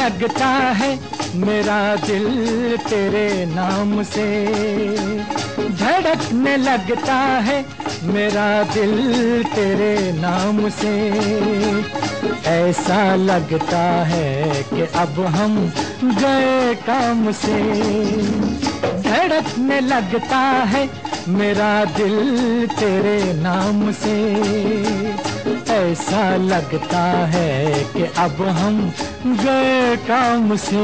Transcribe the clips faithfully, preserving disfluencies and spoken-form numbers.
लगता है मेरा दिल तेरे नाम से, धड़कने लगता है मेरा दिल तेरे नाम से। ऐसा लगता है कि अब हम गए काम से, धड़कने लगता है मेरा दिल तेरे नाम से। ऐसा लगता है कि अब हम गए काम से।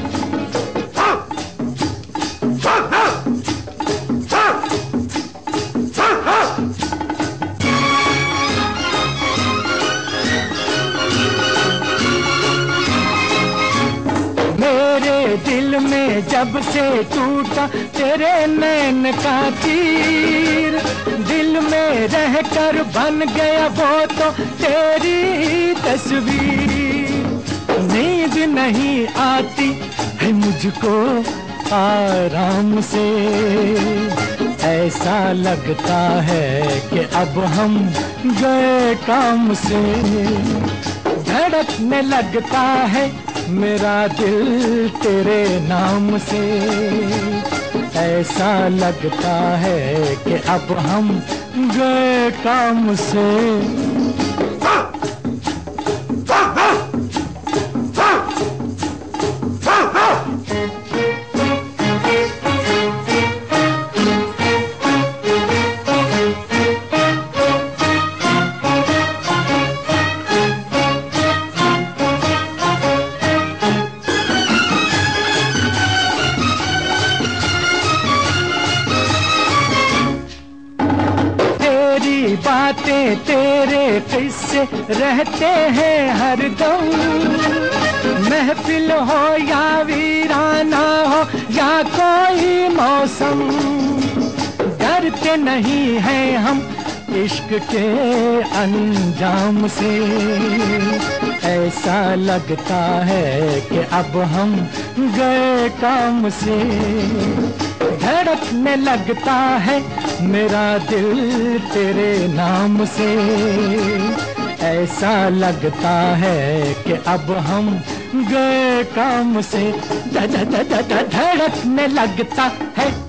मेरे दिल में जब से टूटा तेरे नैन का तीर, दिल में रहकर बन गया वो तो तेरी तस्वीर। नींद नहीं आती है मुझको आराम से, ऐसा लगता है कि अब हम गए काम से। धड़कने लगता है मेरा दिल तेरे नाम से। ऐसा लगता है कि अब हम गए काम से। बातें तेरे किस्से रहते हैं हर दम, महफिल हो या वीराना हो या कोई मौसम। डरते नहीं हैं हम इश्क के अंजाम से, ऐसा लगता है कि अब हम गए काम से। धड़कने लगता है मेरा दिल तेरे नाम से। ऐसा लगता है कि अब हम गए काम से। धड़कने लगता है